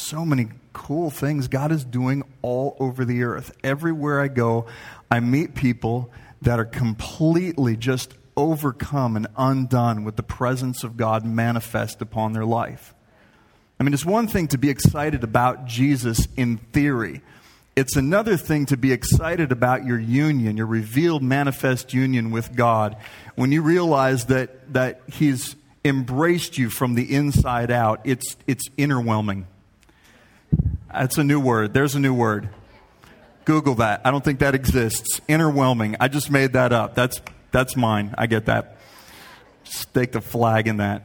so many cool things God is doing all over the earth. Everywhere I go, I meet people that are completely just overcome and undone with the presence of God manifest upon their life. I mean, it's one thing to be excited about Jesus in theory. It's another thing to be excited about your union, your revealed manifest union with God, when you realize that He's embraced you from the inside out. It's innerwhelming. That's a new word. There's a new word. Google that. I don't think that exists. Innerwhelming. I just made that up. That's mine. I get that. Stake the flag in that.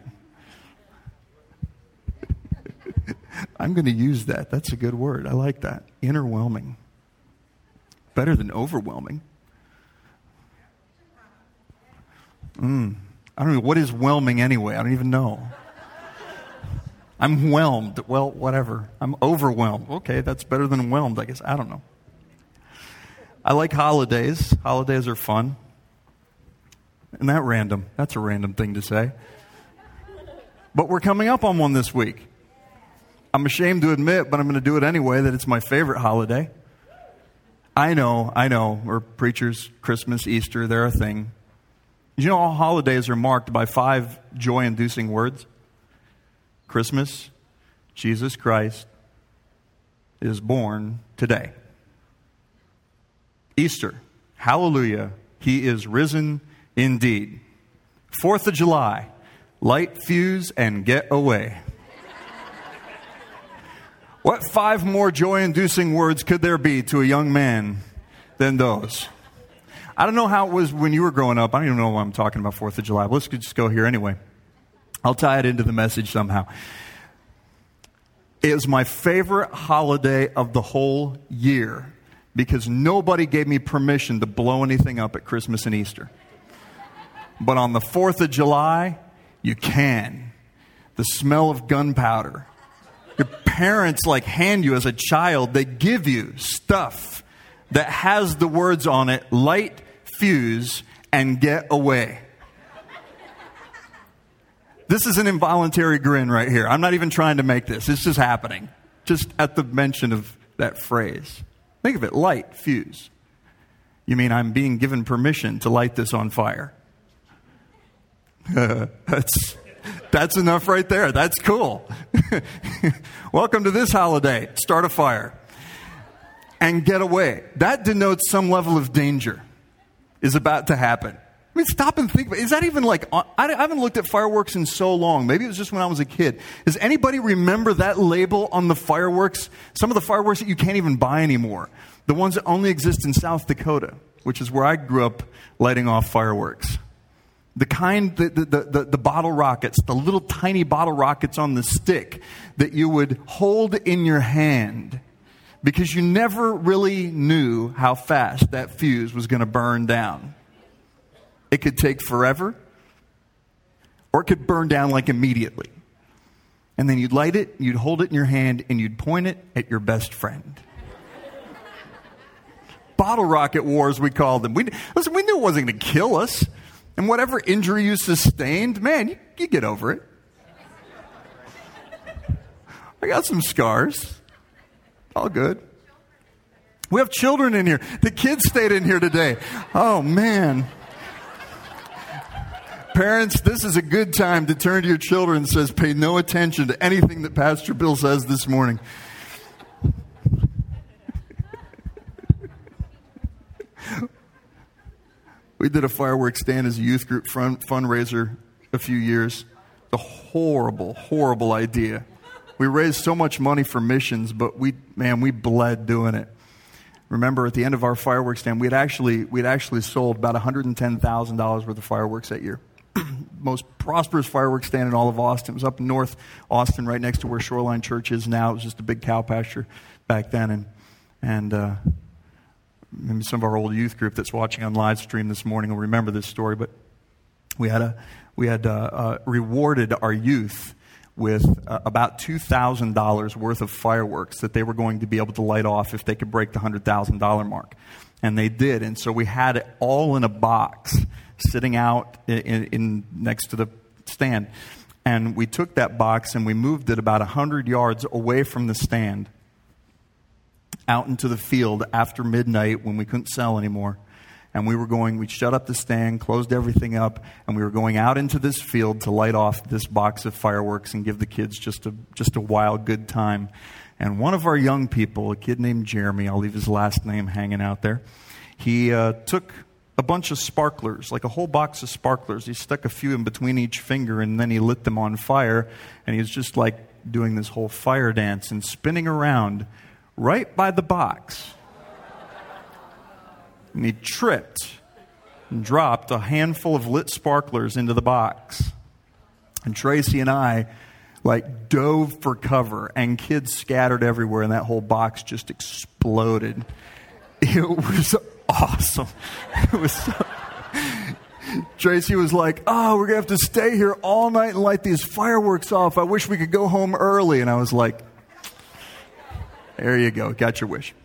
I'm going to use that. That's a good word. I like that. Innerwhelming. Better than overwhelming. I don't know. What is whelming anyway? I don't even know. I'm whelmed. Well, whatever. I'm overwhelmed. Okay, that's better than whelmed, I guess. I don't know. I like holidays. Holidays are fun. Isn't that random? That's a random thing to say. But we're coming up on one this week. I'm ashamed to admit, but I'm going to do it anyway, that it's my favorite holiday. I know. We're preachers, Christmas, Easter, they're a thing. You know, all holidays are marked by 5 joy-inducing words. Christmas, Jesus Christ is born today. Easter, hallelujah, He is risen indeed. 4th of July, light fuse and get away. What 5 more joy-inducing words could there be to a young man than those? I don't know how it was when you were growing up. I don't even know why I'm talking about 4th of July. Let's just go here anyway. I'll tie it into the message somehow. It is my favorite holiday of the whole year because nobody gave me permission to blow anything up at Christmas and Easter. But on the 4th of July, you can. The smell of gunpowder. Your parents hand you as a child, they give you stuff that has the words on it, light, fuse, and get away. This is an involuntary grin right here. I'm not even trying to make this. It's just happening. Just at the mention of that phrase. Think of it, light, fuse. You mean I'm being given permission to light this on fire? That's enough right there. That's cool. Welcome to this holiday. Start a fire. And get away. That denotes some level of danger is about to happen. I mean, stop and think. Is that even I haven't looked at fireworks in so long. Maybe it was just when I was a kid. Does anybody remember that label on the fireworks? Some of the fireworks that you can't even buy anymore. The ones that only exist in South Dakota, which is where I grew up lighting off fireworks. The kind, the bottle rockets, the little tiny bottle rockets on the stick that you would hold in your hand because you never really knew how fast that fuse was going to burn down. It could take forever, or it could burn down immediately. And then you'd light it, you'd hold it in your hand, and you'd point it at your best friend. Bottle rocket wars, we called them. We knew it wasn't going to kill us. And whatever injury you sustained, man, you get over it. I got some scars. All good. We have children in here. The kids stayed in here today. Oh, man. Parents, this is a good time to turn to your children and says, pay no attention to anything that Pastor Bill says this morning. We did a fireworks stand as a youth group fundraiser a few years. A horrible, horrible idea. We raised so much money for missions, but we bled doing it. Remember, at the end of our fireworks stand, we'd actually sold about $110,000 worth of fireworks that year. Most prosperous fireworks stand in all of Austin. It was up in North Austin, right next to where Shoreline Church is now. It was just a big cow pasture back then, and maybe some of our old youth group that's watching on live stream this morning will remember this story. But we had rewarded our youth with about $2,000 worth of fireworks that they were going to be able to light off if they could break the $100,000 mark, and they did. And so we had it all in a box sitting out in next to the stand. And we took that box and we moved it about 100 yards away from the stand, out into the field after midnight when we couldn't sell anymore. And we shut up the stand, closed everything up, and we were going out into this field to light off this box of fireworks and give the kids just a wild, good time. And one of our young people, a kid named Jeremy, I'll leave his last name hanging out there, he took a bunch of sparklers, like a whole box of sparklers. He stuck a few in between each finger, and then he lit them on fire, and he was just like doing this whole fire dance and spinning around right by the box. And he tripped and dropped a handful of lit sparklers into the box. And Tracy and I dove for cover, and kids scattered everywhere, and that whole box just exploded. It was awesome. It was so... Tracy was like, "Oh, we're going to have to stay here all night and light these fireworks off. I wish we could go home early." And I was like, there you go. Got your wish.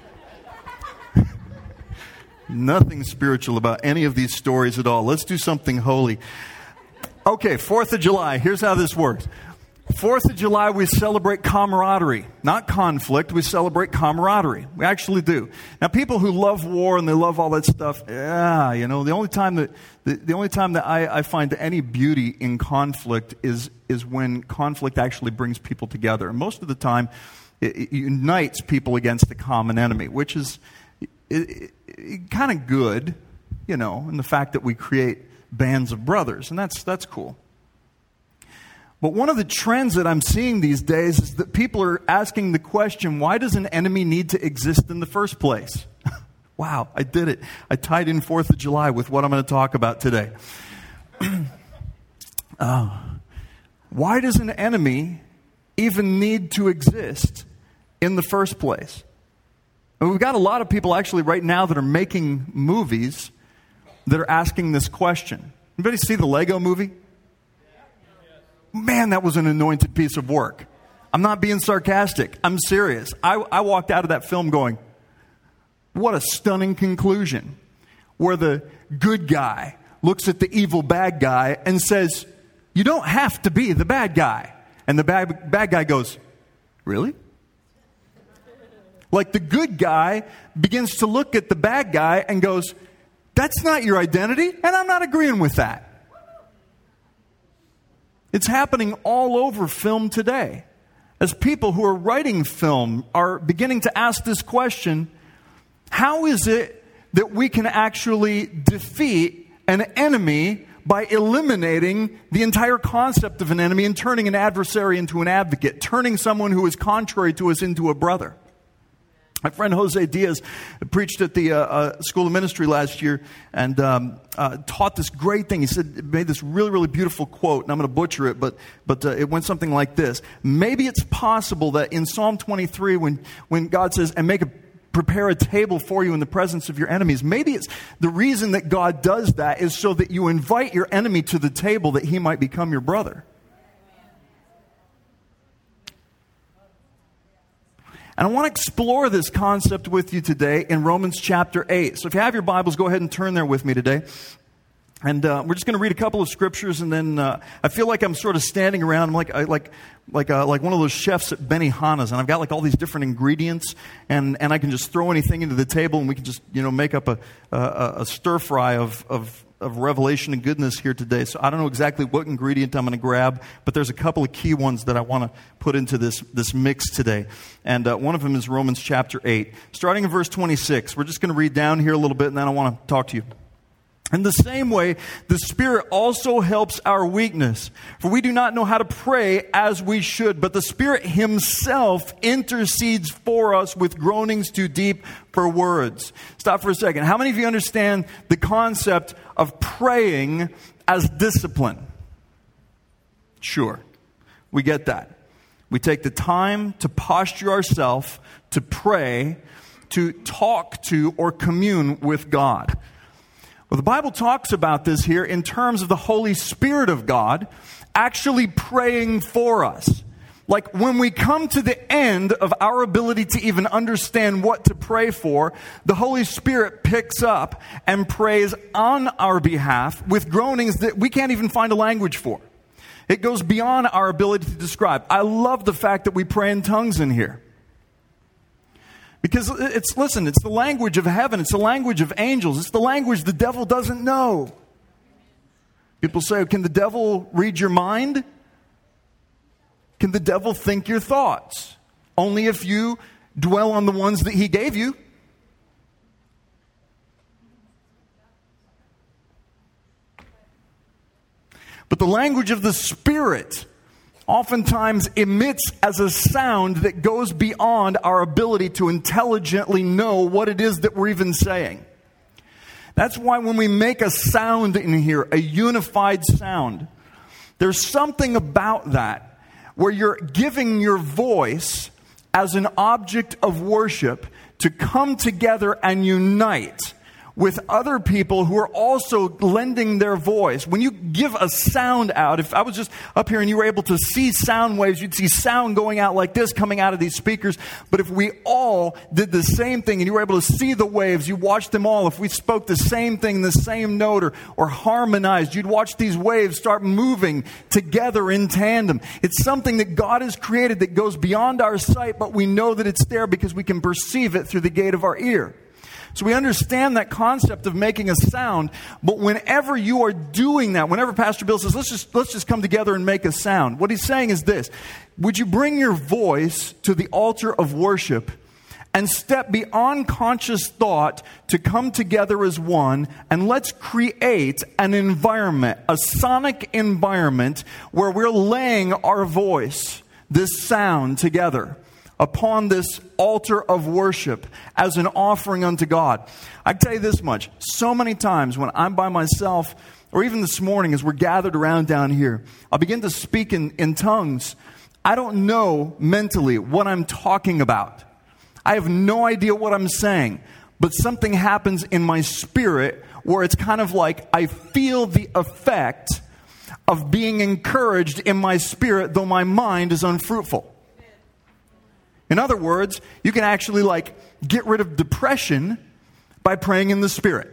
Nothing spiritual about any of these stories at all. Let's do something holy. Okay, 4th of July. Here's how this works. 4th of July, we celebrate camaraderie, not conflict. We celebrate camaraderie. We actually do. Now, people who love war and they love all that stuff, the only time that I find any beauty in conflict is when conflict actually brings people together. And most of the time, it unites people against a common enemy, which is kind of good, in the fact that we create bands of brothers, and that's cool. But one of the trends that I'm seeing these days is that people are asking the question, why does an enemy need to exist in the first place? Wow, I did it. I tied in 4th of July with what I'm going to talk about today. Why does an enemy even need to exist in the first place? And we've got a lot of people actually right now that are making movies that are asking this question. Anybody see the Lego movie? Man, that was an anointed piece of work. I'm not being sarcastic. I'm serious. I walked out of that film going, what a stunning conclusion. Where the good guy looks at the evil bad guy and says, you don't have to be the bad guy. And the bad guy goes, really? Like the good guy begins to look at the bad guy and goes, that's not your identity, and I'm not agreeing with that. It's happening all over film today. As people who are writing film are beginning to ask this question, how is it that we can actually defeat an enemy by eliminating the entire concept of an enemy and turning an adversary into an advocate, turning someone who is contrary to us into a brother? My friend Jose Diaz preached at the School of Ministry last year and taught this great thing. He said, made this really, really beautiful quote, and I'm going to butcher it, but it went something like this. Maybe it's possible that in Psalm 23, when God says, and prepare a table for you in the presence of your enemies, maybe it's the reason that God does that is so that you invite your enemy to the table that he might become your brother. And I want to explore this concept with you today in Romans chapter 8. So if you have your Bibles, go ahead and turn there with me today. And we're just going to read a couple of scriptures, and then I feel like I'm sort of standing around. I'm like one of those chefs at Benihana's, and I've got like all these different ingredients, and I can just throw anything into the table, and we can just make up a stir fry of revelation and goodness here today. So I don't know exactly what ingredient I'm going to grab, but there's a couple of key ones that I want to put into this mix today. And one of them is Romans chapter 8. Starting in verse 26, we're just going to read down here a little bit, and then I want to talk to you. In the same way, the Spirit also helps our weakness. For we do not know how to pray as we should, but the Spirit Himself intercedes for us with groanings too deep for words. Stop for a second. How many of you understand the concept of praying as discipline? Sure. We get that. We take the time to posture ourselves, to pray, to talk to or commune with God. Well, the Bible talks about this here in terms of the Holy Spirit of God actually praying for us. Like when we come to the end of our ability to even understand what to pray for, the Holy Spirit picks up and prays on our behalf with groanings that we can't even find a language for. It goes beyond our ability to describe. I love the fact that we pray in tongues in here. Because it's the language of heaven. It's the language of angels. It's the language the devil doesn't know. People say, can the devil read your mind? Can the devil think your thoughts? Only if you dwell on the ones that he gave you. But the language of the Spirit oftentimes emits as a sound that goes beyond our ability to intelligently know what it is that we're even saying. That's why when we make a sound in here, a unified sound, there's something about that where you're giving your voice as an object of worship to come together and unite with other people who are also lending their voice. When you give a sound out, if I was just up here and you were able to see sound waves, you'd see sound going out like this, coming out of these speakers. But if we all did the same thing and you were able to see the waves, you watched them all. If we spoke the same thing, the same note, or harmonized, you'd watch these waves start moving together in tandem. It's something that God has created that goes beyond our sight, but we know that it's there because we can perceive it through the gate of our ear. So we understand that concept of making a sound, but whenever you are doing that, whenever Pastor Bill says, let's just come together and make a sound, what he's saying is this: would you bring your voice to the altar of worship and step beyond conscious thought to come together as one, and let's create an environment, a sonic environment where we're laying our voice, this sound together, upon this altar of worship as an offering unto God. I can tell you this much. So many times when I'm by myself, or even this morning as we're gathered around down here, I'll begin to speak in tongues. I don't know mentally what I'm talking about. I have no idea what I'm saying. But something happens in my spirit where it's kind of like I feel the effect of being encouraged in my spirit, though my mind is unfruitful. In other words, you can actually get rid of depression by praying in the Spirit.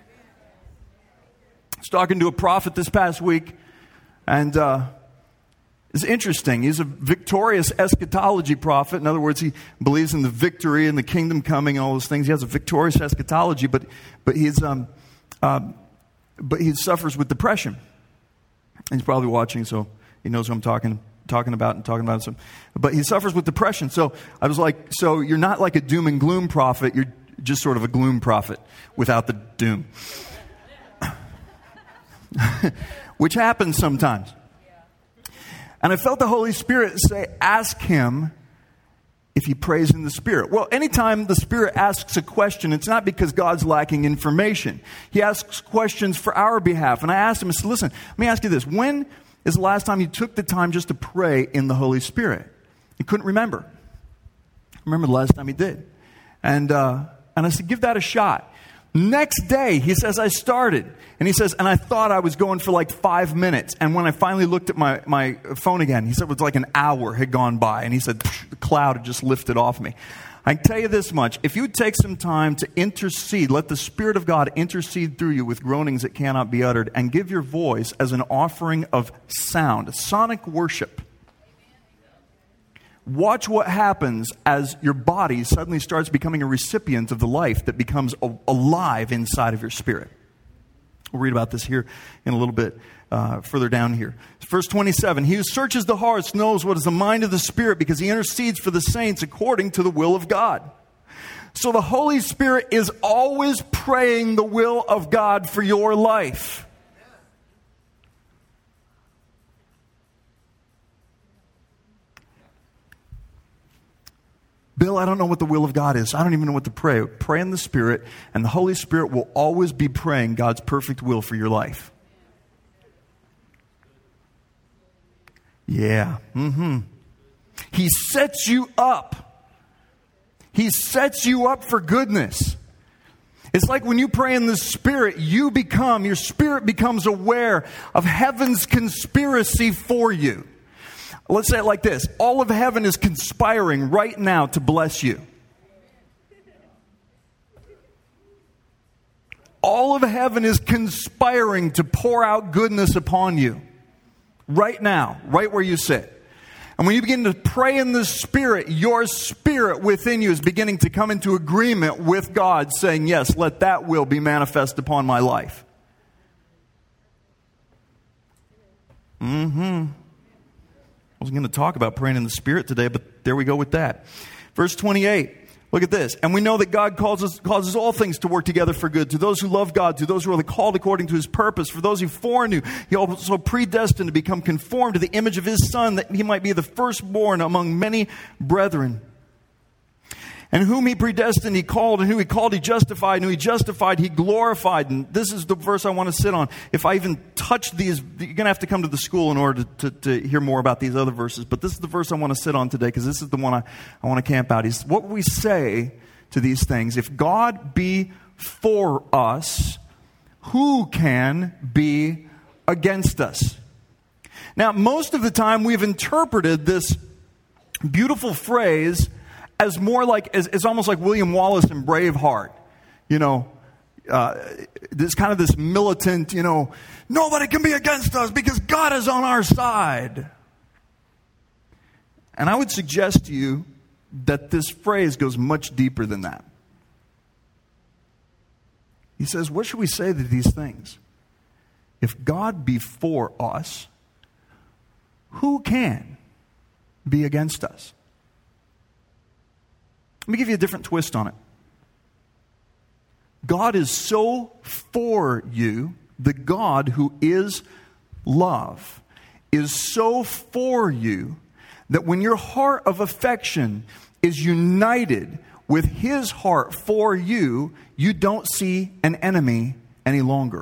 I was talking to a prophet this past week, and it's interesting. He's a victorious eschatology prophet. In other words, he believes in the victory and the kingdom coming and all those things. He has a victorious eschatology, but he suffers with depression. And he's probably watching, so he knows what I'm talking about some, but he suffers with depression. So I was like, so you're not like a doom and gloom prophet, you're just sort of a gloom prophet without the doom. Which happens sometimes. And I felt the Holy Spirit say, ask him if he prays in the Spirit. Well, anytime the Spirit asks a question, it's not because God's lacking information. He asks questions for our behalf. And I asked him, I said, listen, let me ask you this. When is the last time you took the time just to pray in the Holy Spirit? He couldn't remember. I remember the last time he did. And I said, give that a shot. Next day, he says, I started. And he says, and I thought I was going for 5 minutes. And when I finally looked at my phone again, he said it was like an hour had gone by. And he said, the cloud had just lifted off me. I can tell you this much. If you would take some time to intercede, let the Spirit of God intercede through you with groanings that cannot be uttered, and give your voice as an offering of sound, sonic worship. Watch what happens as your body suddenly starts becoming a recipient of the life that becomes alive inside of your spirit. We'll read about this here in a little bit further down here. Verse 27, he who searches the hearts knows what is the mind of the Spirit, because he intercedes for the saints according to the will of God. So the Holy Spirit is always praying the will of God for your life. Bill, I don't know what the will of God is. I don't even know what to pray. Pray in the Spirit, and the Holy Spirit will always be praying God's perfect will for your life. Yeah. He sets you up. He sets you up for goodness. It's like when you pray in the Spirit, your spirit becomes aware of heaven's conspiracy for you. Let's say it like this. All of heaven is conspiring right now to bless you. All of heaven is conspiring to pour out goodness upon you. right now, right where you sit. And when you begin to pray in the Spirit, your spirit within you is beginning to come into agreement with God, saying, yes, let that will be manifest upon my life. I wasn't going to talk about praying in the Spirit today, but there we go with that. Verse 28. Look at this. And we know that God causes all things to work together for good, to those who love God, to those who are called according to His purpose. For those He foreknew, He also predestined to become conformed to the image of His Son, that He might be the firstborn among many brethren. And whom He predestined, He called. And who He called, He justified. And who He justified, He glorified. And this is the verse I want to sit on. If I even touch these, you're going to have to come to the school in order to hear more about these other verses. But this is the verse I want to sit on today, because this is the one I want to camp out. What we say to these things: if God be for us, who can be against us? Now, most of the time we've interpreted this beautiful phrase as more like, it's almost like William Wallace in Braveheart. This kind of this militant, nobody can be against us because God is on our side. And I would suggest to you that this phrase goes much deeper than that. He says, what should we say to these things? If God be for us, who can be against us? Let me give you a different twist on it. God is so for you, the God who is love is so for you, that when your heart of affection is united with His heart for you, you don't see an enemy any longer.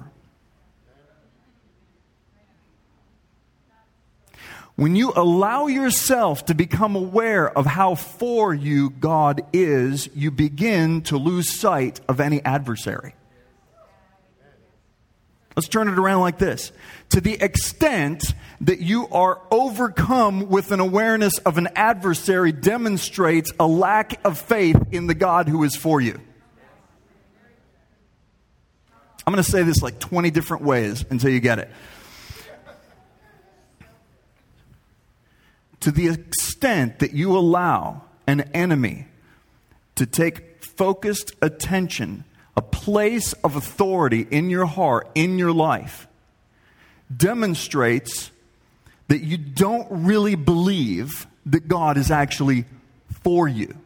When you allow yourself to become aware of how for you God is, you begin to lose sight of any adversary. Let's turn it around like this. To the extent that you are overcome with an awareness of an adversary demonstrates a lack of faith in the God who is for you. I'm going to say this like 20 different ways until you get it. To the extent that you allow an enemy to take focused attention, a place of authority in your heart, in your life, demonstrates that you don't really believe that God is actually for you.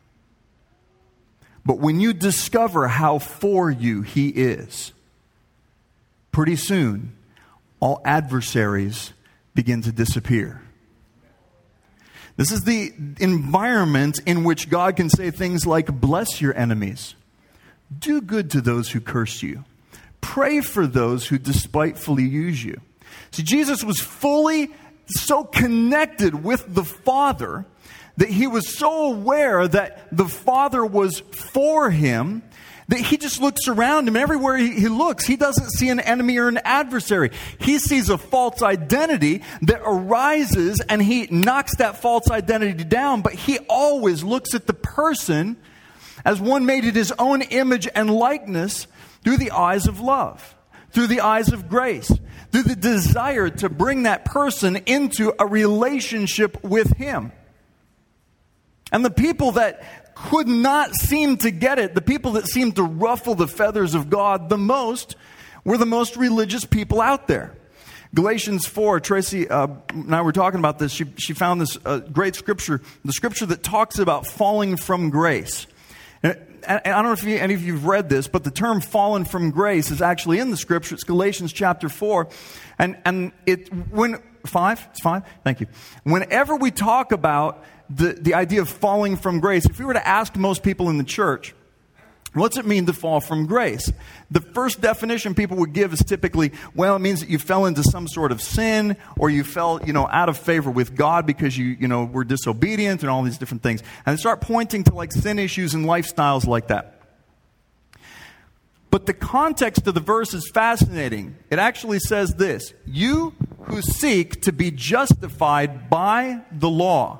But when you discover how for you He is, pretty soon all adversaries begin to disappear. This is the environment in which God can say things like, bless your enemies. Do good to those who curse you. Pray for those who despitefully use you. See, Jesus was fully so connected with the Father that He was so aware that the Father was for Him that He just looks around Him. Everywhere He looks, He doesn't see an enemy or an adversary. He sees a false identity that arises, and He knocks that false identity down. But He always looks at the person as one made in His own image and likeness through the eyes of love, through the eyes of grace, through the desire to bring that person into a relationship with Him. And the people that could not seem to get it, the people that seemed to ruffle the feathers of God the most, were the most religious people out there. Galatians 4, Tracy and I were talking about this. She found this great scripture, the scripture that talks about falling from grace. And I don't know if any of you have read this, but the term fallen from grace is actually in the scripture. It's Galatians chapter 4. And it's 5? It's 5? Thank you. Whenever we talk about the idea of falling from grace, if we were to ask most people in the church, what's it mean to fall from grace? The first definition people would give is typically, well, it means that you fell into some sort of sin, or you fell, out of favor with God because you were disobedient and all these different things. And they start pointing to like sin issues and lifestyles like that. But the context of the verse is fascinating. It actually says this: you who seek to be justified by the law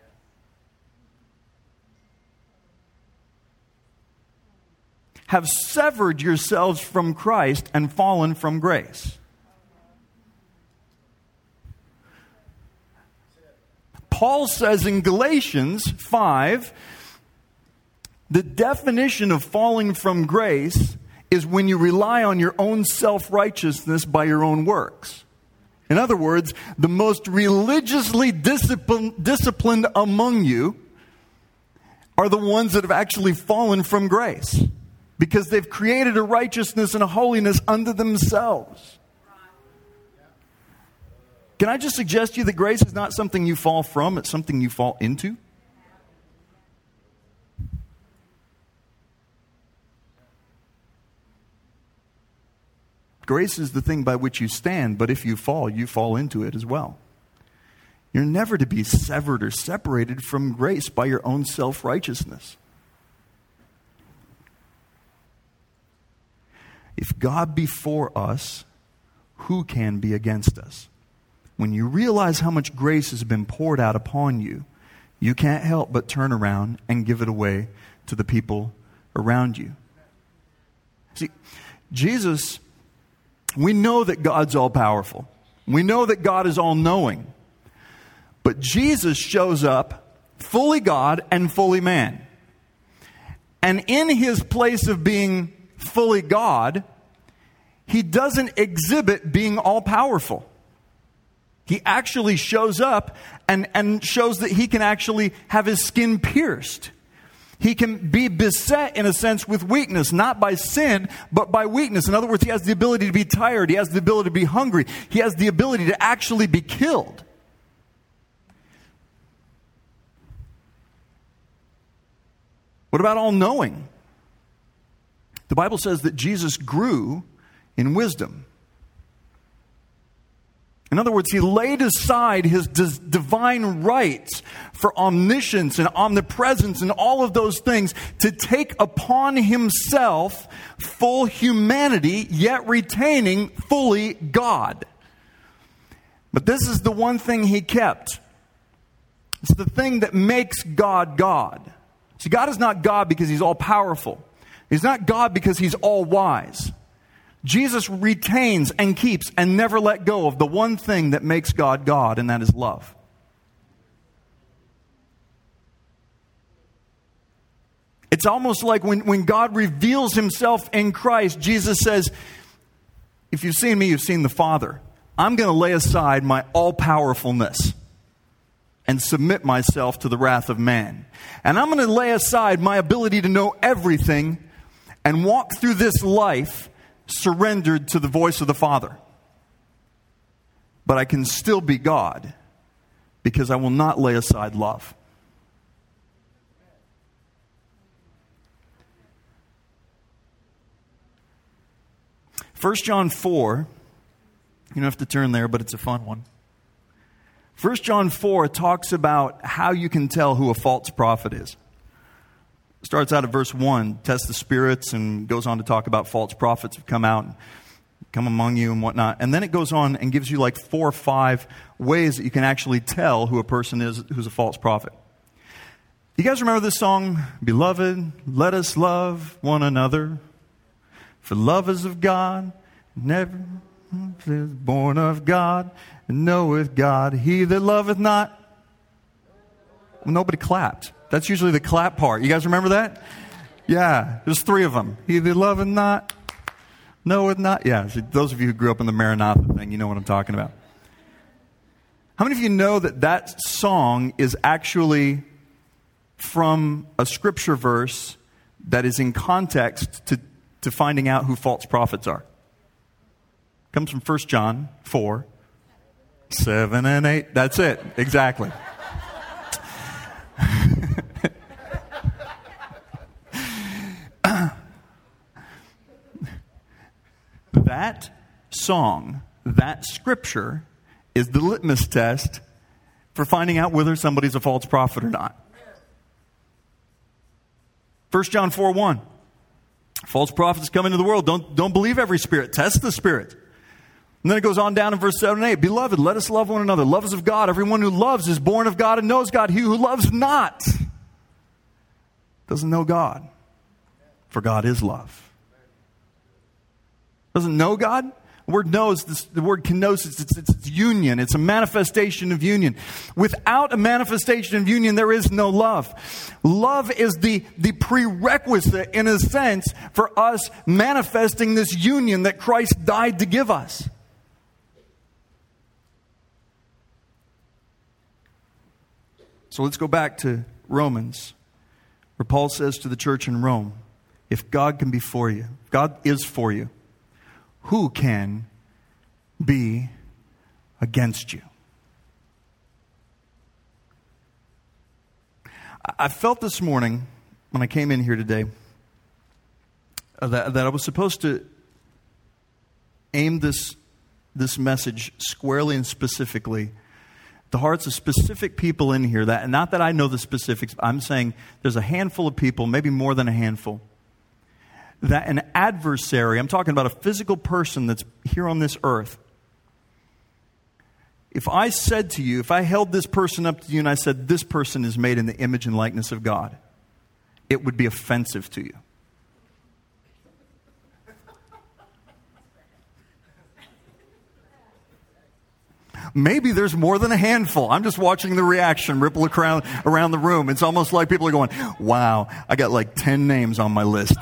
have severed yourselves from Christ and fallen from grace. Paul says in Galatians 5, the definition of falling from grace is when you rely on your own self-righteousness by your own works. In other words, the most religiously disciplined among you are the ones that have actually fallen from grace because they've created a righteousness and a holiness unto themselves. Can I just suggest to you that grace is not something you fall from, it's something you fall into? Grace is the thing by which you stand, but if you fall into it as well. You're never to be severed or separated from grace by your own self-righteousness. If God be for us, who can be against us? When you realize how much grace has been poured out upon you, you can't help but turn around and give it away to the people around you. See, Jesus, we know that God's all-powerful. We know that God is all-knowing. But Jesus shows up fully God and fully man. And in his place of being fully God, he doesn't exhibit being all-powerful. He actually shows up and shows that he can actually have his skin pierced. He can be beset, in a sense, with weakness, not by sin, but by weakness. In other words, he has the ability to be tired. He has the ability to be hungry. He has the ability to actually be killed. What about all-knowing? The Bible says that Jesus grew in wisdom. In other words, he laid aside his divine rights for omniscience and omnipresence and all of those things to take upon himself full humanity, yet retaining fully God. But this is the one thing he kept. It's the thing that makes God God. See, God is not God because he's all-powerful. He's not God because he's all-wise. Jesus retains and keeps and never let go of the one thing that makes God God, and that is love. It's almost like when God reveals himself in Christ, Jesus says, if you've seen me, you've seen the Father. I'm going to lay aside my all-powerfulness and submit myself to the wrath of man. And I'm going to lay aside my ability to know everything and walk through this life surrendered to the voice of the Father. But I can still be God because I will not lay aside love. First John 4, you don't have to turn there, but it's a fun one. 1 John 4 talks about how you can tell who a false prophet is. Starts out at verse 1, test the spirits, and goes on to talk about false prophets have come out and come among you and whatnot. And then it goes on and gives you like 4 or 5 ways that you can actually tell who a person is who's a false prophet. You guys remember this song? Beloved, let us love one another. For love is of God, never is born of God, and knoweth God. He that loveth not. Well, nobody clapped. That's usually the clap part. You guys remember that? Yeah, there's 3 of them. He that loveth not, knoweth not. Yeah, so those of you who grew up in the Maranatha thing, you know what I'm talking about. How many of you know that that song is actually from a scripture verse that is in context to finding out who false prophets are? It comes from 1 John 4, 7 and 8. That's it. Exactly. That song, that scripture, is the litmus test for finding out whether somebody's a false prophet or not. 1 John 4:1. False prophets come into the world. Don't believe every spirit. Test the spirit. And then it goes on down in verse 7 and 8. Beloved, let us love one another. Love is of God. Everyone who loves is born of God and knows God. He who loves not doesn't know God, for God is love. Doesn't know God? The word the word kenosis, it's union. It's a manifestation of union. Without a manifestation of union, there is no love. Love is the prerequisite, in a sense, for us manifesting this union that Christ died to give us. So let's go back to Romans, where Paul says to the church in Rome, if God can be for you, if God is for you, who can be against you? I felt this morning when I came in here today that I was supposed to aim this message squarely and specifically the hearts of specific people in here. That, not that I know the specifics, I'm saying there's a handful of people, maybe more than a handful, that an adversary, I'm talking about a physical person that's here on this earth. If I said to you, if I held this person up to you and I said, this person is made in the image and likeness of God, it would be offensive to you. Maybe there's more than a handful. I'm just watching the reaction ripple around the room. It's almost like people are going, wow, I got like 10 names on my list.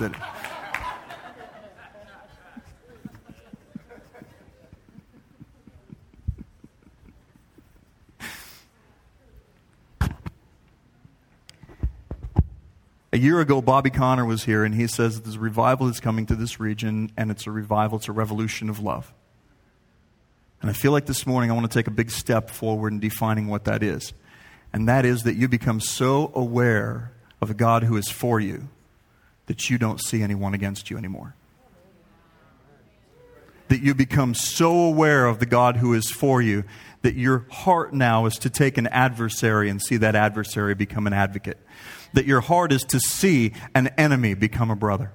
A year ago, Bobby Connor was here, and he says that there's a revival that's coming to this region, and it's a revolution of love. And I feel like this morning I want to take a big step forward in defining what that is. And that is that you become so aware of a God who is for you that you don't see anyone against you anymore. That you become so aware of the God who is for you that your heart now is to take an adversary and see that adversary become an advocate. That your heart is to see an enemy become a brother.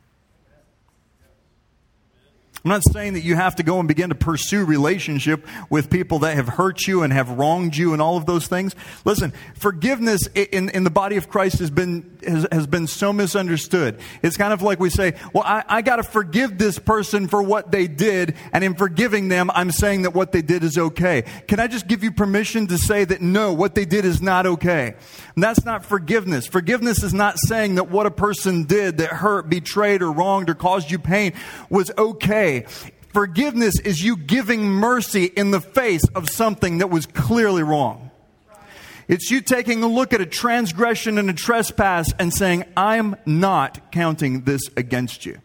I'm not saying that you have to go and begin to pursue relationship with people that have hurt you and have wronged you and all of those things. Listen, forgiveness in the body of Christ has been so misunderstood. It's kind of like we say, well, I got to forgive this person for what they did, and in forgiving them, I'm saying that what they did is okay. Can I just give you permission to say that no, what they did is not okay? And that's not forgiveness. Forgiveness is not saying that what a person did that hurt, betrayed, or wronged, or caused you pain was okay. Forgiveness is you giving mercy in the face of something that was clearly wrong. It's you taking a look at a transgression and a trespass and saying, I'm not counting this against you.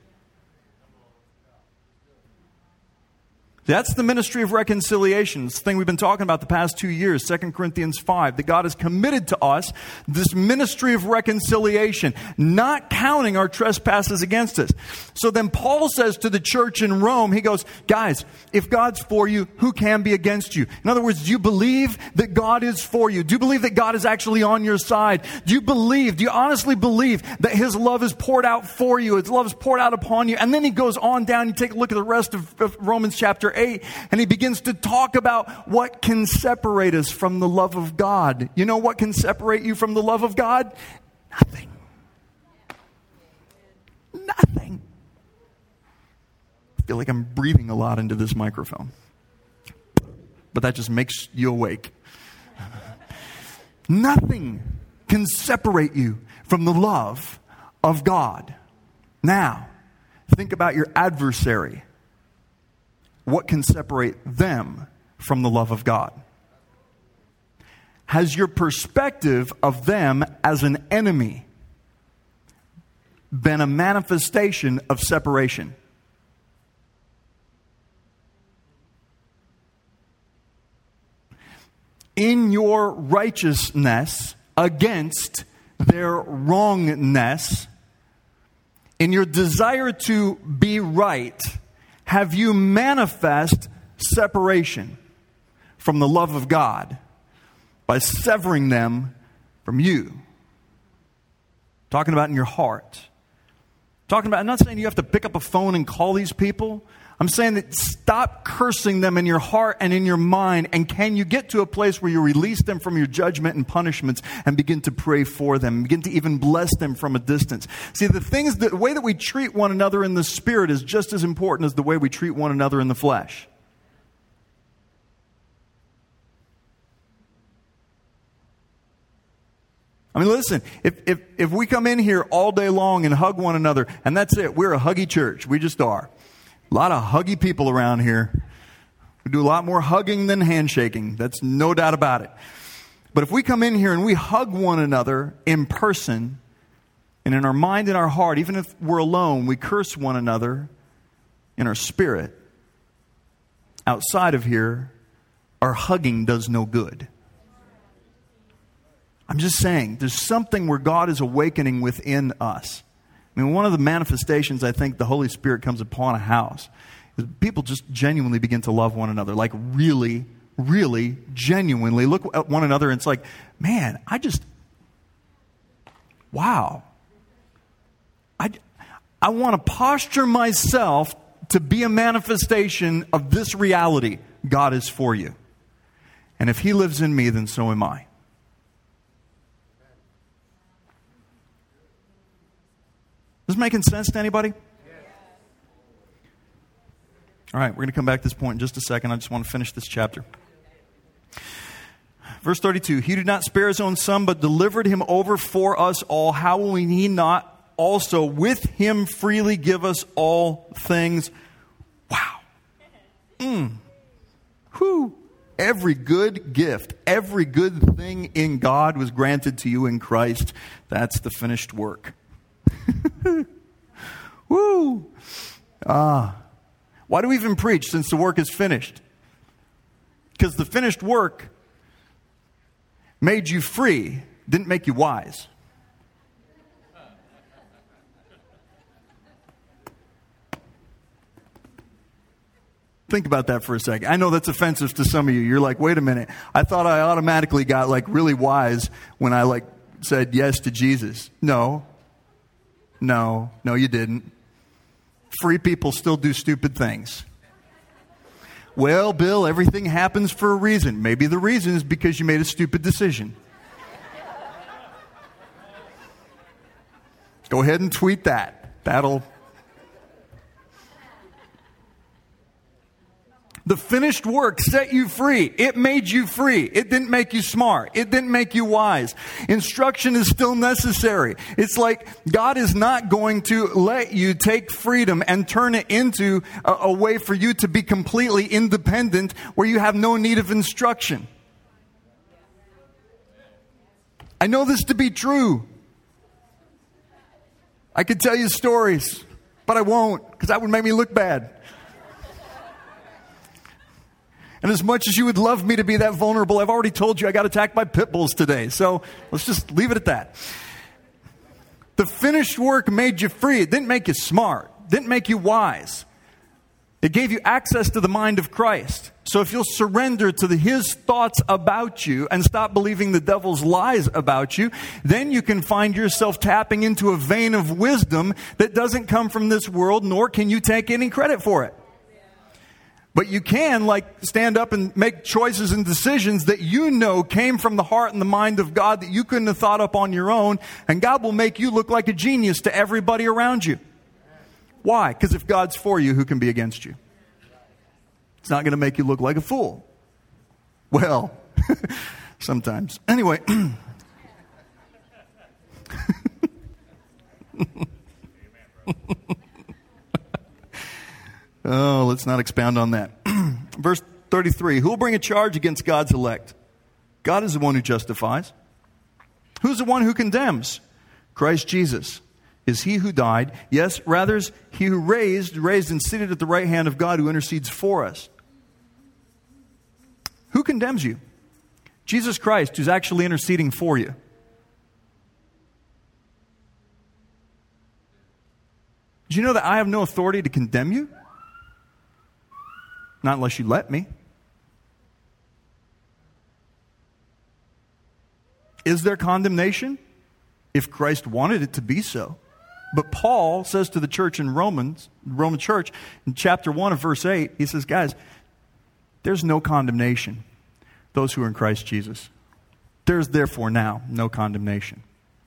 That's the ministry of reconciliation. It's the thing we've been talking about the past 2 years, 2 Corinthians 5. That God has committed to us this ministry of reconciliation, not counting our trespasses against us. So then Paul says to the church in Rome, he goes, guys, if God's for you, who can be against you? In other words, do you believe that God is for you? Do you believe that God is actually on your side? Do you honestly believe that His love is poured out for you? His love is poured out upon you. And then he goes on down, you take a look at the rest of Romans chapter 8, and he begins to talk about what can separate us from the love of God. You know what can separate you from the love of God? Nothing. Nothing. I feel like I'm breathing a lot into this microphone, but that just makes you awake. Nothing can separate you from the love of God. Now, think about your adversary. What can separate them from the love of God? Has your perspective of them as an enemy been a manifestation of separation? In your righteousness against their wrongness, in your desire to be right, have you manifest separation from the love of God by severing them from you? Talking about in your heart. I'm not saying you have to pick up a phone and call these people. I'm saying that stop cursing them in your heart and in your mind. And can you get to a place where you release them from your judgment and punishments and begin to pray for them, begin to even bless them from a distance? See, the way that we treat one another in the spirit is just as important as the way we treat one another in the flesh. I mean, listen, if we come in here all day long and hug one another, and that's it, we're a huggy church. We just are. A lot of huggy people around here. We do a lot more hugging than handshaking. That's no doubt about it. But if we come in here and we hug one another in person, and in our mind and our heart, even if we're alone, we curse one another in our spirit, outside of here, our hugging does no good. I'm just saying, there's something where God is awakening within us. I mean, one of the manifestations I think the Holy Spirit comes upon a house is people just genuinely begin to love one another. Like really, really genuinely look at one another and it's like, man, wow. I want to posture myself to be a manifestation of this reality. God is for you. And if He lives in me, then so am I. Is this making sense to anybody? All right, we're going to come back to this point in just a second. I just want to finish this chapter. Verse 32, He did not spare His own Son, but delivered Him over for us all. How will He not also with Him freely give us all things? Wow. Whew. Every good gift, every good thing in God was granted to you in Christ. That's the finished work. Woo! Why do we even preach since the work is finished? Because the finished work made you free, didn't make you wise. Think about that for a second. I know that's offensive to some of you. You're like, wait a minute. I thought I automatically got like really wise when I said yes to Jesus. No, you didn't. Free people still do stupid things. Well, Bill, everything happens for a reason. Maybe the reason is because you made a stupid decision. Go ahead and tweet that. The finished work set you free. It made you free. It didn't make you smart. It didn't make you wise. Instruction is still necessary. It's like God is not going to let you take freedom and turn it into a way for you to be completely independent where you have no need of instruction. I know this to be true. I could tell you stories, but I won't because that would make me look bad. And as much as you would love me to be that vulnerable, I've already told you I got attacked by pit bulls today. So let's just leave it at that. The finished work made you free. It didn't make you smart. It didn't make you wise. It gave you access to the mind of Christ. So if you'll surrender to His thoughts about you and stop believing the devil's lies about you, then you can find yourself tapping into a vein of wisdom that doesn't come from this world, nor can you take any credit for it. But you can stand up and make choices and decisions that you know came from the heart and the mind of God that you couldn't have thought up on your own. And God will make you look like a genius to everybody around you. Why? Because if God's for you, who can be against you? It's not going to make you look like a fool. Well, sometimes. Anyway. Oh, let's not expound on that. Verse 33, who will bring a charge against God's elect? God is the one who justifies. Who's the one who condemns? Christ Jesus is He who died. Yes, rather is He who raised and seated at the right hand of God who intercedes for us. Who condemns you? Jesus Christ, who's actually interceding for you. Did you know that I have no authority to condemn you? Not unless you let me. Is there condemnation? If Christ wanted it to be so. But Paul says to the church in Roman church, in chapter 1 of verse 8, he says, guys, there's no condemnation, those who are in Christ Jesus. There's therefore now no condemnation.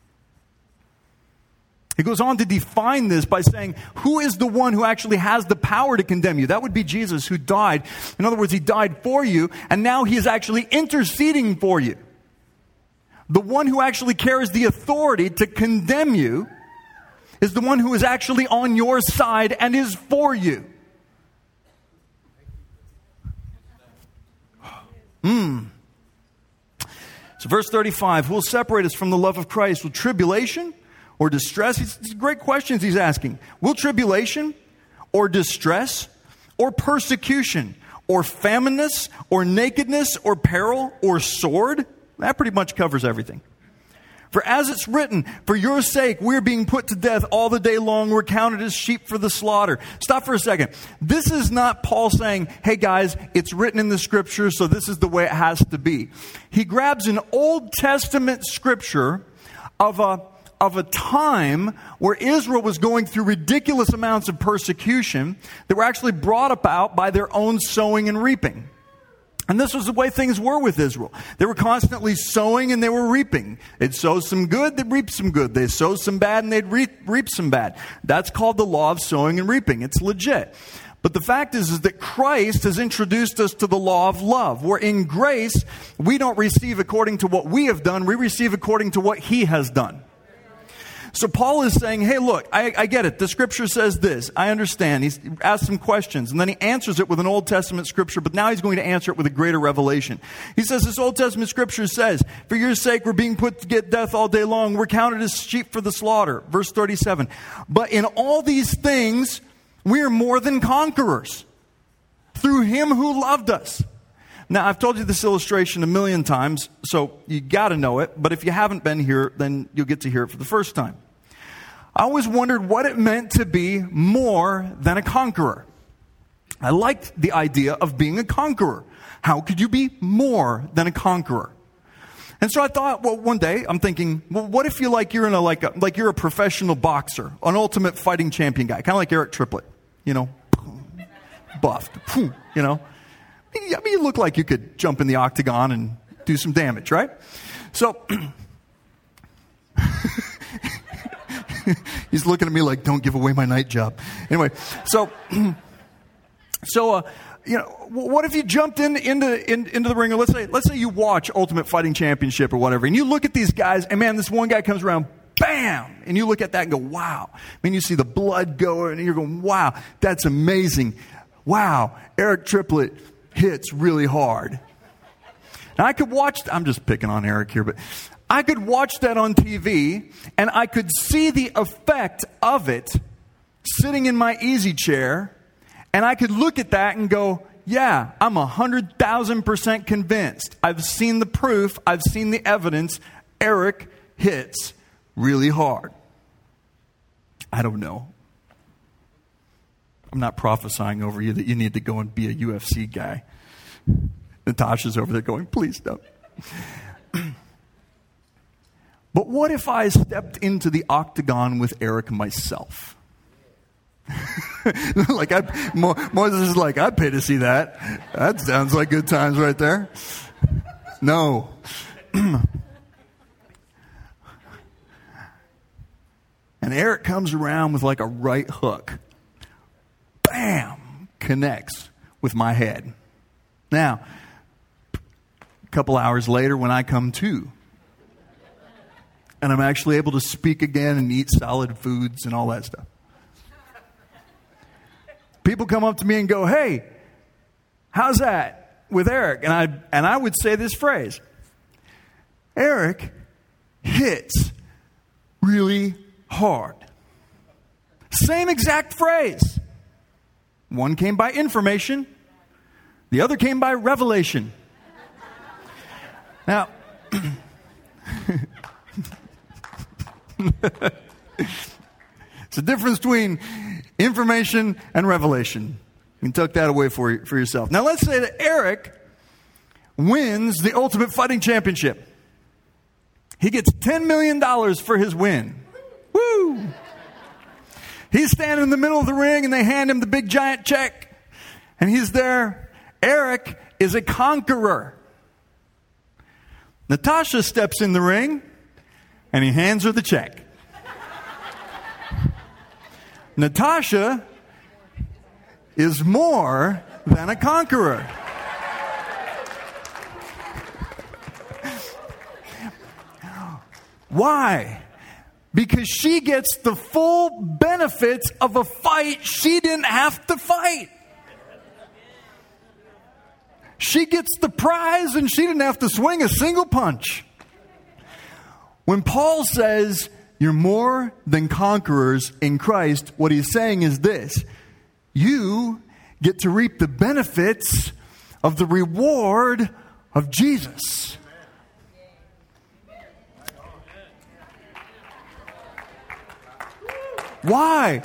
He goes on to define this by saying, who is the one who actually has the power to condemn you? That would be Jesus, who died. In other words, he died for you, and now he is actually interceding for you. The one who actually carries the authority to condemn you is the one who is actually on your side and is for you. So verse 35, who will separate us from the love of Christ? Will tribulation or distress? These great questions he's asking. Will tribulation or distress or persecution or famine or nakedness or peril or sword? That pretty much covers everything. For as it's written, for your sake we're being put to death all the day long. We're counted as sheep for the slaughter. Stop for a second. This is not Paul saying, hey guys, it's written in the scripture, so this is the way it has to be. He grabs an Old Testament scripture of a time where Israel was going through ridiculous amounts of persecution that were actually brought about by their own sowing and reaping. And this was the way things were with Israel. They were constantly sowing and they were reaping. They'd sow some good, they'd reap some good. They'd sow some bad and they'd reap some bad. That's called the law of sowing and reaping. It's legit. But the fact is that Christ has introduced us to the law of love, where in grace, we don't receive according to what we have done, we receive according to what he has done. So Paul is saying, hey, look, I get it. The scripture says this. I understand. He's asked some questions, and then he answers it with an Old Testament scripture, but now he's going to answer it with a greater revelation. He says, this Old Testament scripture says, for your sake we're being put to get death all day long. We're counted as sheep for the slaughter. Verse 37. But in all these things, we are more than conquerors through him who loved us. Now, I've told you this illustration a million times, so you got to know it. But if you haven't been here, then you'll get to hear it for the first time. I always wondered what it meant to be more than a conqueror. I liked the idea of being a conqueror. How could you be more than a conqueror? And so I thought, well, one day I'm thinking, well, what if you're you're a professional boxer, an ultimate fighting champion guy, kind of like Eric Triplett, buffed, I mean, you look like you could jump in the octagon and do some damage, right? So, he's looking at me like, don't give away my night job. Anyway, what if you jumped into the ring? Or let's say you watch Ultimate Fighting Championship or whatever, and you look at these guys, and man, this one guy comes around, bam! And you look at that and go, wow. I mean, you see the blood go, and you're going, wow, that's amazing. Wow, Eric Triplett hits really hard. Now I could watch, I'm just picking on Eric here, but I could watch that on TV and I could see the effect of it sitting in my easy chair, and I could look at that and go, yeah, I'm 100,000% convinced. I've seen the proof. I've seen the evidence. Eric hits really hard. I don't know. I'm not prophesying over you that you need to go and be a UFC guy. Natasha's over there going, please don't. But what if I stepped into the octagon with Eric myself? Moses is like, I'd pay to see that. That sounds like good times right there. No. And Eric comes around with like a right hook. Bam! Connects with my head. Now, a couple hours later when I come to, and I'm actually able to speak again and eat solid foods and all that stuff, people come up to me and go, hey, how's that with Eric? And I would say this phrase, Eric hits really hard. Same exact phrase. One came by information. The other came by revelation. Now, it's the difference between information and revelation. You can tuck that away for yourself. Now, let's say that Eric wins the Ultimate Fighting Championship. He gets $10 million for his win. Woo! He's standing in the middle of the ring and they hand him the big giant check. And he's there. Eric is a conqueror. Natasha steps in the ring and he hands her the check. Natasha is more than a conqueror. Why? Because she gets the full benefits of a fight she didn't have to fight. She gets the prize and she didn't have to swing a single punch. When Paul says you're more than conquerors in Christ, what he's saying is this: you get to reap the benefits of the reward of Jesus. Why?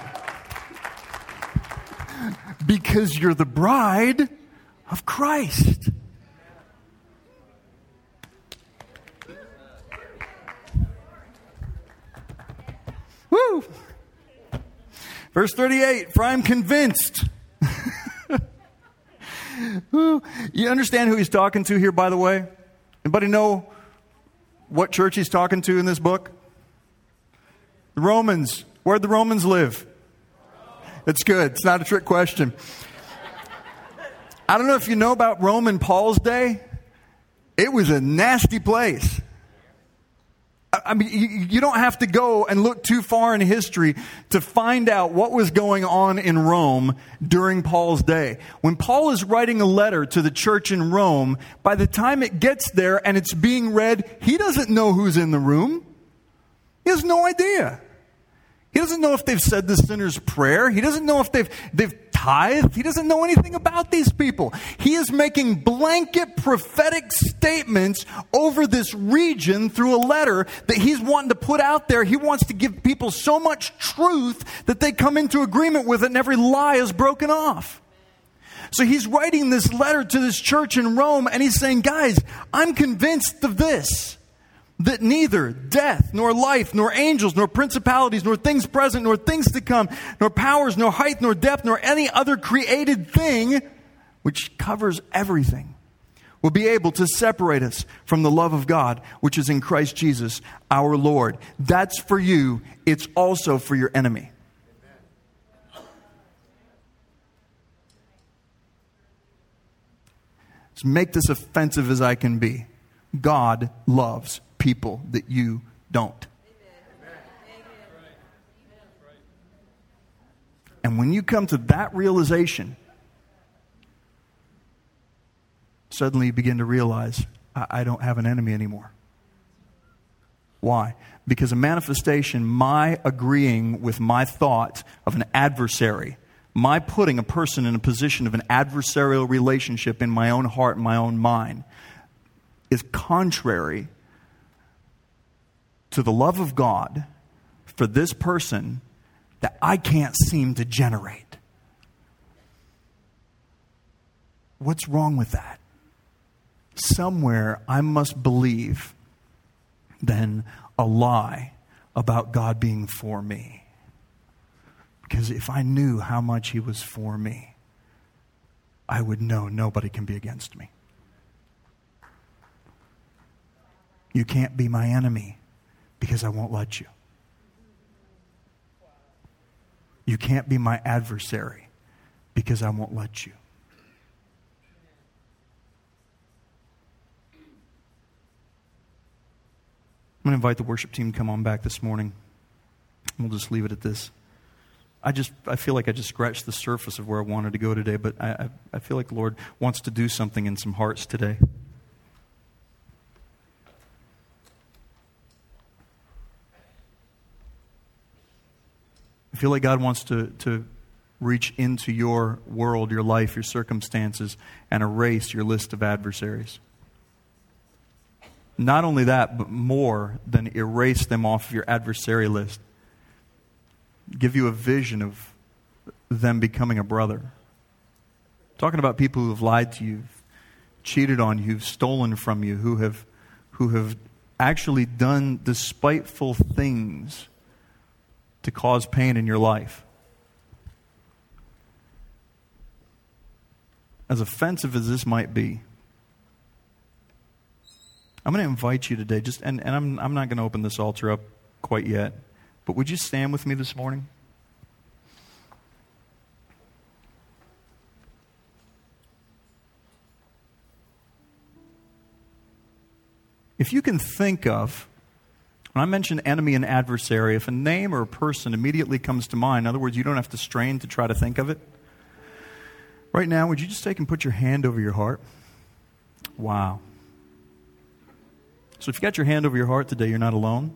Because you're the bride of Christ. Woo! Verse 38, for I'm convinced. You understand who he's talking to here, by the way? Anybody know what church he's talking to in this book? The Romans. Where'd the Romans live? That's good. It's not a trick question. I don't know if you know about Rome in Paul's day. It was a nasty place. I mean, you don't have to go and look too far in history to find out what was going on in Rome during Paul's day. When Paul is writing a letter to the church in Rome, by the time it gets there and it's being read, he doesn't know who's in the room. He has no idea. He doesn't know if they've said the sinner's prayer. He doesn't know if they've tithed. He doesn't know anything about these people. He is making blanket prophetic statements over this region through a letter that he's wanting to put out there. He wants to give people so much truth that they come into agreement with it and every lie is broken off. So he's writing this letter to this church in Rome and he's saying, guys, I'm convinced of this. That neither death, nor life, nor angels, nor principalities, nor things present, nor things to come, nor powers, nor height, nor depth, nor any other created thing, which covers everything, will be able to separate us from the love of God, which is in Christ Jesus, our Lord. That's for you. It's also for your enemy. Let's make this offensive as I can be. God loves people that you don't. And when you come to that realization, suddenly you begin to realize, I don't have an enemy anymore. Why? Because a manifestation, my agreeing with my thought of an adversary, my putting a person in a position of an adversarial relationship in my own heart and my own mind, is contrary to the love of God for this person that I can't seem to generate. What's wrong with that? Somewhere I must believe then a lie about God being for me. Because if I knew how much He was for me, I would know nobody can be against me. You can't be my enemy because I won't let you. You can't be my adversary because I won't let you. I'm going to invite the worship team to come on back this morning. We'll just leave it at this. I feel like I just scratched the surface of where I wanted to go today, but I feel like the Lord wants to do something in some hearts today. I feel like God wants to reach into your world, your life, your circumstances, and erase your list of adversaries. Not only that, but more than erase them off of your adversary list. Give you a vision of them becoming a brother. Talking about people who have lied to you, cheated on you, who've stolen from you, who have actually done despiteful things to cause pain in your life. as offensive as this might be, I'm going to invite you today, and I'm not going to open this altar up quite yet, but would you stand with me this morning? If you can think of, when I mention enemy and adversary, if a name or a person immediately comes to mind, in other words, you don't have to strain to try to think of it. Right now, would you just take and put your hand over your heart? Wow. So if you got your hand over your heart today, you're not alone.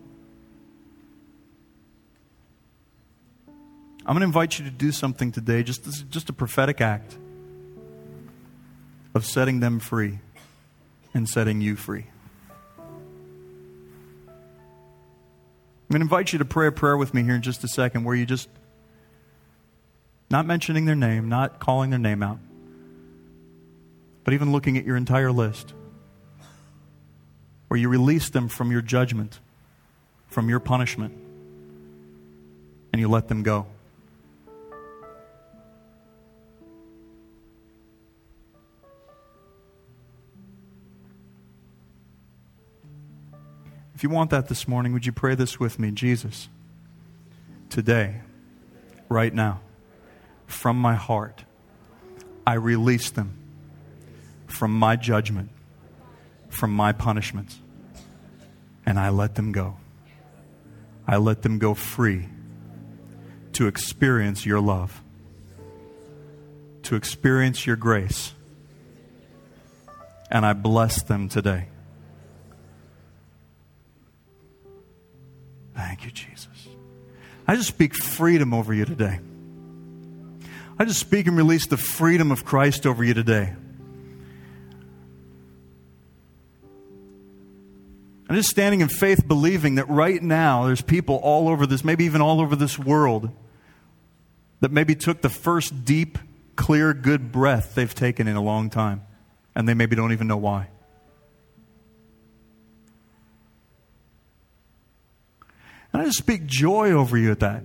I'm going to invite you to do something today, just a prophetic act of setting them free and setting you free. I'm going to invite you to pray a prayer with me here in just a second where you just, not mentioning their name, not calling their name out, but even looking at your entire list, where you release them from your judgment, from your punishment, and you let them go. If you want that this morning, would you pray this with me? Jesus, today, right now, from my heart, I release them from my judgment, from my punishments, and I let them go. I let them go free to experience your love, to experience your grace, and I bless them today. Thank you, Jesus. I just speak freedom over you today. I just speak and release the freedom of Christ over you today. I'm just standing in faith believing that right now there's people all over this, maybe even all over this world, that maybe took the first deep, clear, good breath they've taken in a long time. And they maybe don't even know why. And I just speak joy over you at that.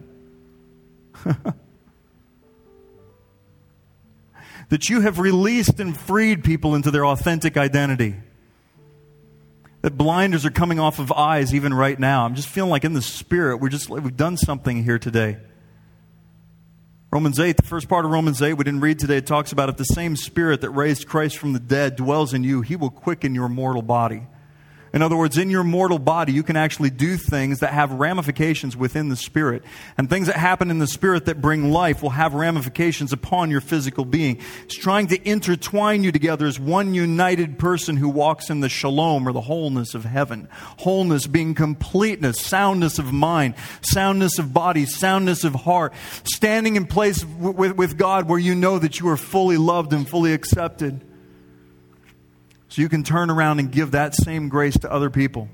That you have released and freed people into their authentic identity. That blinders are coming off of eyes even right now. I'm just feeling like in the Spirit, we've done something here today. Romans 8, the first part of Romans 8 we didn't read today, it talks about if the same Spirit that raised Christ from the dead dwells in you, He will quicken your mortal body. In other words, in your mortal body, you can actually do things that have ramifications within the Spirit. And things that happen in the Spirit that bring life will have ramifications upon your physical being. It's trying to intertwine you together as one united person who walks in the shalom or the wholeness of heaven. Wholeness being completeness, soundness of mind, soundness of body, soundness of heart. Standing in place with God where you know that you are fully loved and fully accepted. So you can turn around and give that same grace to other people.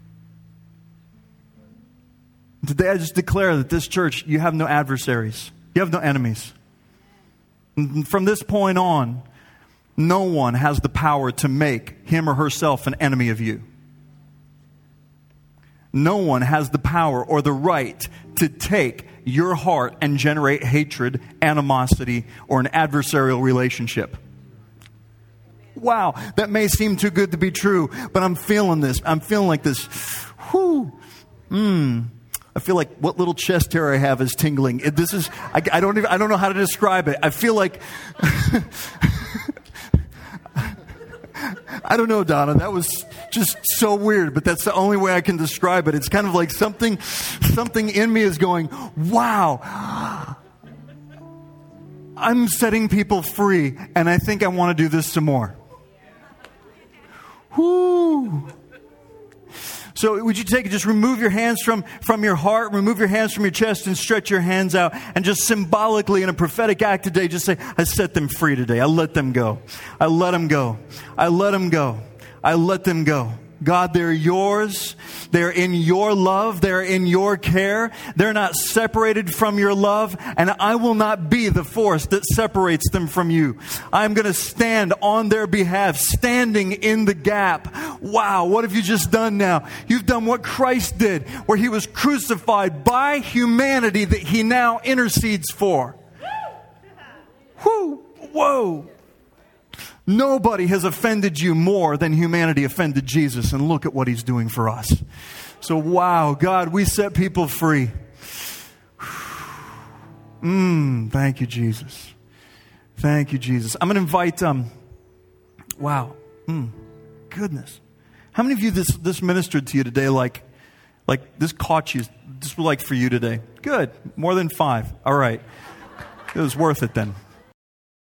Today I just declare that this church, you have no adversaries. You have no enemies. And from this point on, no one has the power to make him or herself an enemy of you. No one has the power or the right to take your heart and generate hatred, animosity, or an adversarial relationship. Wow, that may seem too good to be true, but I'm feeling this. I'm feeling like this. Whoo. I feel like what little chest hair I have is tingling. I don't know how to describe it. I feel like I don't know, Donna. That was just so weird, but that's the only way I can describe it. It's kind of like something in me is going, wow. I'm setting people free, and I think I want to do this some more. Whoo! So would you just remove your hands from your heart, remove your hands from your chest and stretch your hands out and just symbolically in a prophetic act today, just say, I set them free today. I let them go. I let them go. I let them go. I let them go. God, they're yours. They're in your love. They're in your care. They're not separated from your love. And I will not be the force that separates them from you. I'm going to stand on their behalf, standing in the gap. Wow, what have you just done now? You've done what Christ did, where He was crucified by humanity that He now intercedes for. Whoo, whoa. Nobody has offended you more than humanity offended Jesus, and look at what he's doing for us. So, wow, God, we set people free. Thank you, Jesus. Thank you, Jesus. I'm going to invite, wow, goodness. How many of you this ministered to you today like this caught you, this was like for you today? Good. More than 5. All right. It was worth it then.